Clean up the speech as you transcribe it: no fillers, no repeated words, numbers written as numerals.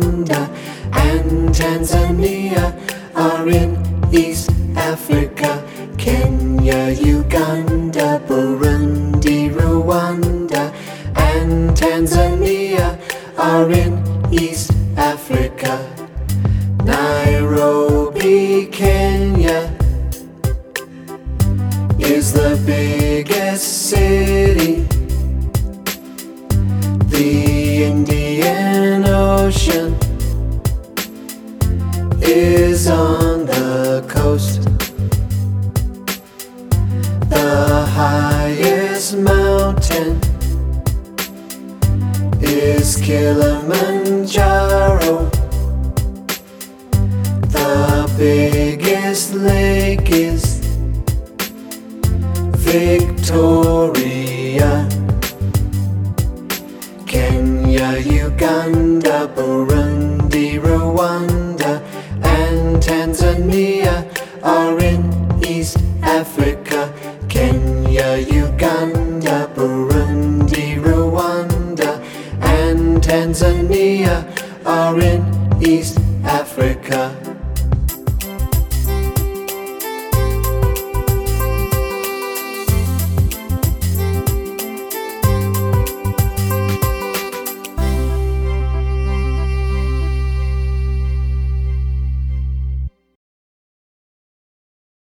Rwanda and Tanzania are in East Africa. Kenya, Uganda, Burundi, Rwanda and Tanzania are in East Africa. Nairobi, Kenya is the biggest city. The Indian Ocean is on the coast. The highest mountain is Kilimanjaro. The biggest lake is Victoria. Kenya, Uganda, Burundi, Rwanda and Tanzania are